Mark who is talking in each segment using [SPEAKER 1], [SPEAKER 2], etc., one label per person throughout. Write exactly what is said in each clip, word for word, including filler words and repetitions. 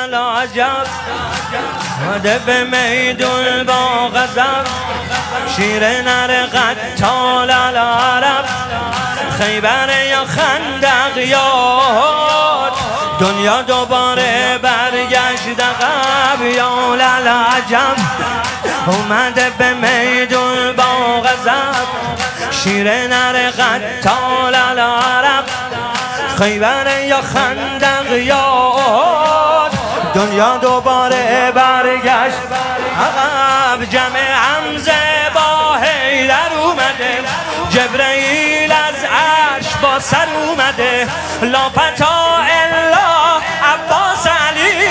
[SPEAKER 1] للعجب اومده به میدون با غضب، شیر نر قتال العرب، خیبر یا خندق یا احد، دنیا دوباره برگشت عقب. یا للعجب اومده به میدون با غضب، شیر نر قتال العرب، خیبر یا خندق یا احد، دنیا دوباره برگشت عقب. جمع حمزه با حیدر اومده، جبرئیل از عرش با سر اومده، لا فتا الا عباس علی،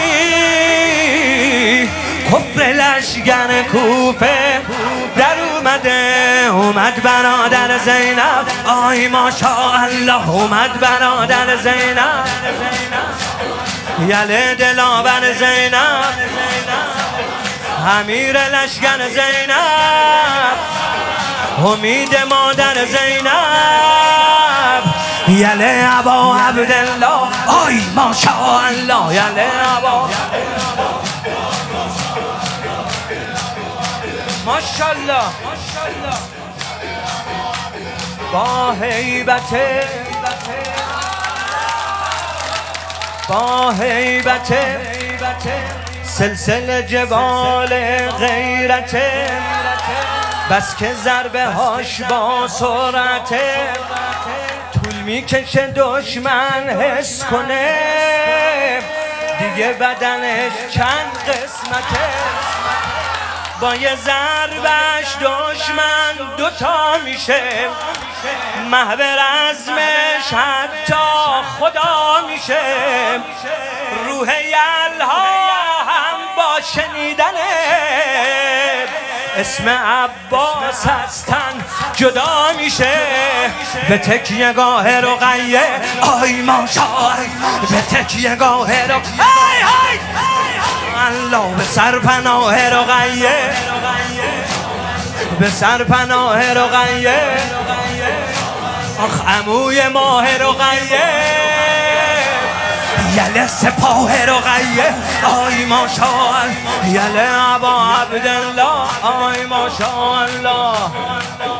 [SPEAKER 1] کفر لشگر کوفه در اومده. اومد برادر زینب، آی ماشاءالله، اومد برادر زینب، یله دلاور زینب، امیر لشگر زینب، امید مادر زینب، یله ابا عبدالله، آی ماشاءالله، یله ابا ماشاءالله. با هیبت با هیبت سلسله جبال غیرت، بس که ضربه هاش با سرعت، طول میکشه دشمن حس کنه، دیگه بدنش چند قسمته، با یه ضربش دشمن دوتا میشه، محو رزمش حتی خدا میشه. روح یلها هم با شنیدنه، اسم عباس از تن جدا میشه. به تکیه گاه رقیه، آی ماشاءالله، به تکیه گاه رقیه، الله به سرپناه رقیه، به سرپناه رقیه، آخ عموی ماه رقیه، یله سپاه رقیه، آی ماشاءالله، یله ابا عبدالله، آی ماشاءالله.